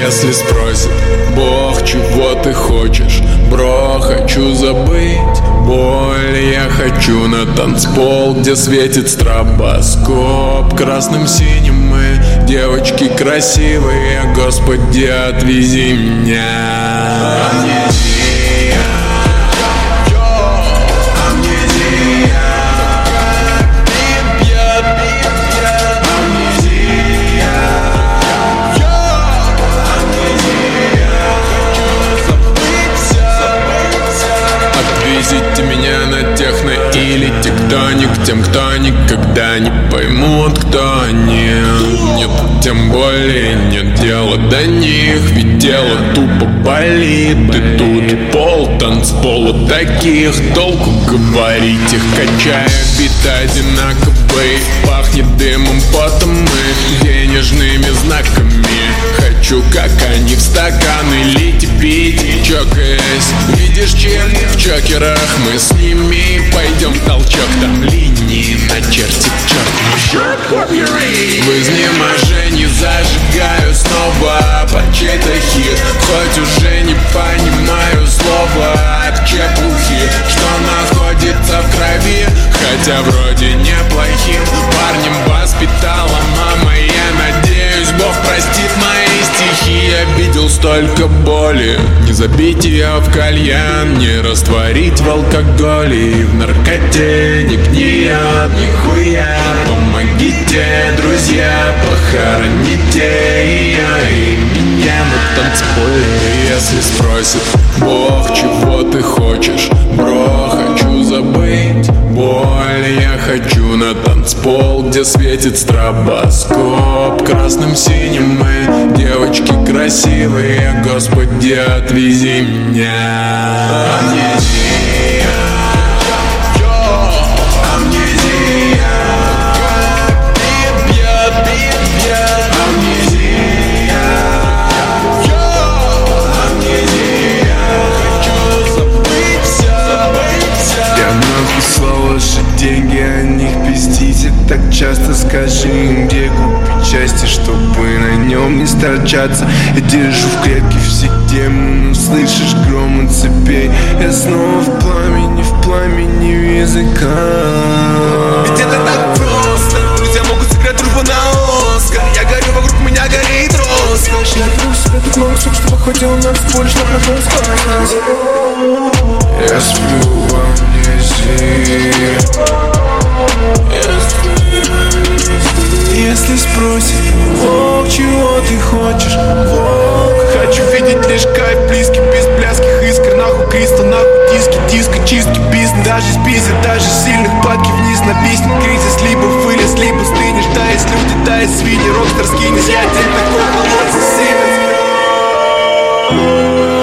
Если спросит Бог, чего ты хочешь, бро, хочу забыть боль. Я хочу на танцпол, где светит стробоскоп красным, синим мы, девочки красивые. Господи, отвези меня. Отвезите меня на техно или тектоник, тем, кто никогда не поймут, кто они. Нет, тем более нет дела до них, ведь тело тупо болит. И тут пол танцпола таких, толку говорить их, качая биты одинаковые. Пахнет дымом, потом мы денежными знаками. Хочу, как они, в стаканы лить и пить, чокаясь. Видишь чек в чокерах, мы с ними пойдем в толчок. Там линии начертит черт. В изнеможении зажигаю снова под чей-то хит, хоть уже не понимаю слова от чепухи, что находится в крови. Хотя вроде неплохим парнем воспитала мама. Я надеюсь, Бог простит мои стихи. Я видел столько боли, не забить ее в кальян, не растворить в алкоголе и в наркоте. Не гниет нихуя. Помогите, друзья, похороните ее и меня на танцполе. Если спросит Бог, чего ты хочешь, бро, хочу забыть боль. Я хочу на танцпол, где светит стробоскоп красным, синим мы, девочки красивые. Господи, отвези меня. Амнезия, амнезия, бьет амнезия, амнезия. Хочу забыть все. Я написал ваши деньги, о них пиздите так часто. Скажи им, где купить счастье, чтобы на нем не сторчаться. Я держу в клетке все демоны, слышишь гром и цепей. Я снова в пламени языка. Ведь это так просто, друзья могут сыграть дружбу на Оскар. Я горю, вокруг меня горит роскошь. Я беру себе так много сок, чтобы хватило на больше, чтобы потом спать. Я сплю в амнезии. Если спросит Бог, чего ты хочешь, Бог, хочу видеть лишь кайф близкий, без блядских искр. Нахуй кристалл, нахуй диски, диско, чистки, бизнес. Даже спизит, даже сильных падки вниз написнет кризис. Либо вылез, либо стынешь. Да, есть люди, да, есть свиньи, рокстар скинешь. Я день такой холодный, сильный.